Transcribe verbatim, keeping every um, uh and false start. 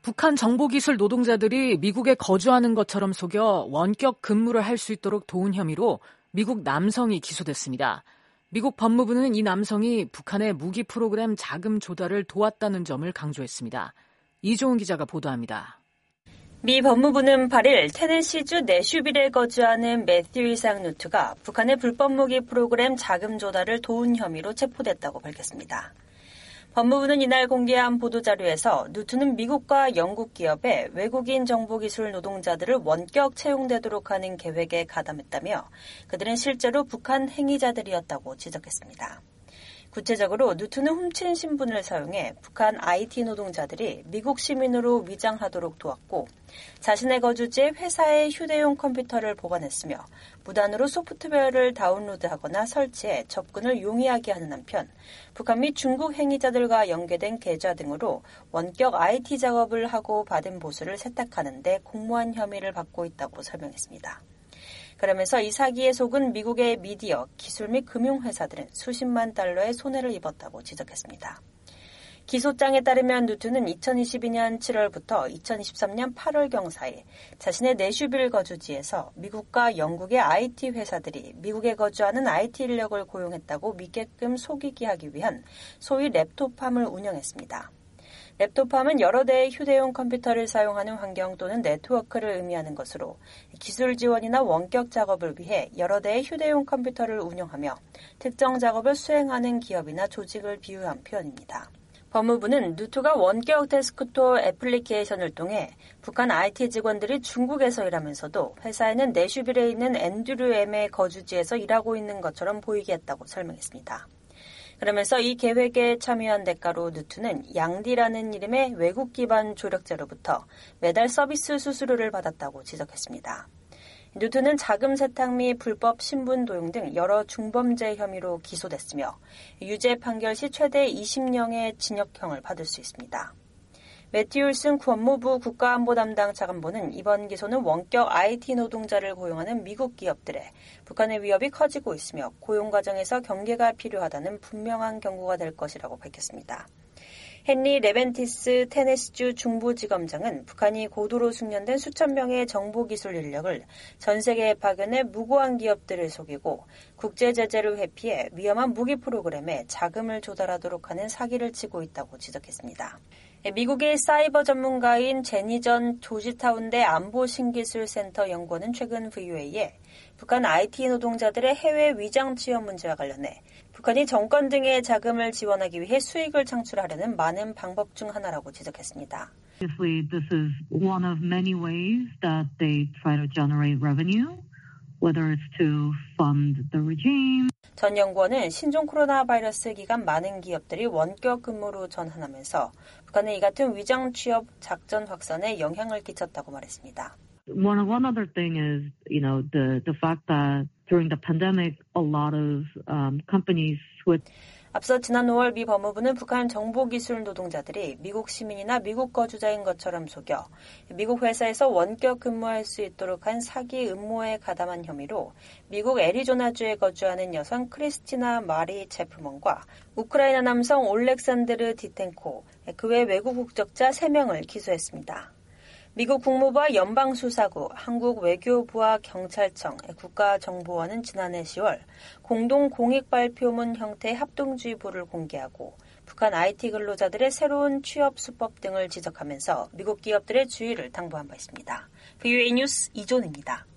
북한 정보기술 노동자들이 미국에 거주하는 것처럼 속여 원격 근무를 할 수 있도록 도운 혐의로 미국 남성이 기소됐습니다. 미국 법무부는 이 남성이 북한의 무기 프로그램 자금 조달을 도왔다는 점을 강조했습니다. 이종훈 기자가 보도합니다. 미 법무부는 팔 일 테네시주 내슈빌에 거주하는 매튜 이상 누트가 북한의 불법 무기 프로그램 자금 조달을 도운 혐의로 체포됐다고 밝혔습니다. 법무부는 이날 공개한 보도자료에서 누트는 미국과 영국 기업에 외국인 정보기술 노동자들을 원격 채용되도록 하는 계획에 가담했다며 그들은 실제로 북한 행위자들이었다고 지적했습니다. 구체적으로 누트는 훔친 신분을 사용해 북한 아이티 노동자들이 미국 시민으로 위장하도록 도왔고 자신의 거주지에 회사의 휴대용 컴퓨터를 보관했으며 무단으로 소프트웨어를 다운로드하거나 설치해 접근을 용이하게 하는 한편 북한 및 중국 행위자들과 연계된 계좌 등으로 원격 아이티 작업을 하고 받은 보수를 세탁하는 데 공모한 혐의를 받고 있다고 설명했습니다. 그러면서 이 사기에 속은 미국의 미디어, 기술 및 금융회사들은 수십만 달러의 손해를 입었다고 지적했습니다. 기소장에 따르면 누트는 이천이십이 년 칠월부터 이천이십삼 년 팔월경 사이 자신의 내슈빌 거주지에서 미국과 영국의 아이티 회사들이 미국에 거주하는 아이티 인력을 고용했다고 믿게끔 속이게 하기 위한 소위 랩톱팜을 운영했습니다. 랩톱팜은 여러 대의 휴대용 컴퓨터를 사용하는 환경 또는 네트워크를 의미하는 것으로 기술 지원이나 원격 작업을 위해 여러 대의 휴대용 컴퓨터를 운영하며 특정 작업을 수행하는 기업이나 조직을 비유한 표현입니다. 법무부는 누트가 원격 데스크톱 애플리케이션을 통해 북한 아이티 직원들이 중국에서 일하면서도 회사에는 내슈빌에 있는 앤드류엠의 거주지에서 일하고 있는 것처럼 보이게 했다고 설명했습니다. 그러면서 이 계획에 참여한 대가로 누트는 양디라는 이름의 외국 기반 조력자로부터 매달 서비스 수수료를 받았다고 지적했습니다. 누트는 자금 세탁 및 불법 신분 도용 등 여러 중범죄 혐의로 기소됐으며 유죄 판결 시 최대 이십 년의 징역형을 받을 수 있습니다. 매튜 윌슨 법무부 국가안보 담당 차관보는 이번 기소는 원격 아이티 노동자를 고용하는 미국 기업들에 북한의 위협이 커지고 있으며 고용 과정에서 경계가 필요하다는 분명한 경고가 될 것이라고 밝혔습니다. 헨리 레벤티스 테네시주 중부지검장은 북한이 고도로 숙련된 수천 명의 정보기술 인력을 전 세계에 파견해 무고한 기업들을 속이고 국제 제재를 회피해 위험한 무기 프로그램에 자금을 조달하도록 하는 사기를 치고 있다고 지적했습니다. 미국의 사이버 전문가인 제니전 조지타운대 안보신기술센터 연구원은 최근 브이오에이에 북한 아이티 노동자들의 해외 위장 취업 문제와 관련해 북한이 정권 등의 자금을 지원하기 위해 수익을 창출하려는 많은 방법 중 하나라고 지적했습니다. Obviously, this is one of many ways that they try to generate revenue, whether it's to fund the regime. 전 연구원은 신종 코로나 바이러스 기간 많은 기업들이 원격 근무로 전환하면서 북한의 이 같은 위장 취업 작전 확산에 영향을 끼쳤다고 말했습니다. One one other thing is, you know, the the fact that during the pandemic, a lot of um, companies switched. 앞서 지난 오월 미 법무부는 북한 정보기술 노동자들이 미국 시민이나 미국 거주자인 것처럼 속여 미국 회사에서 원격 근무할 수 있도록 한 사기 음모에 가담한 혐의로 미국 애리조나주에 거주하는 여성 크리스티나 마리 체프먼과 우크라이나 남성 올렉산드르 디텐코, 그 외 외국 국적자 세 명을 기소했습니다. 미국 국무부와 연방수사국, 한국 외교부와 경찰청, 국가정보원은 지난해 시월 공동 공익발표문 형태의 합동주의보를 공개하고 북한 아이티 근로자들의 새로운 취업 수법 등을 지적하면서 미국 기업들의 주의를 당부한 바 있습니다. 브이오에이 뉴스 이존입니다.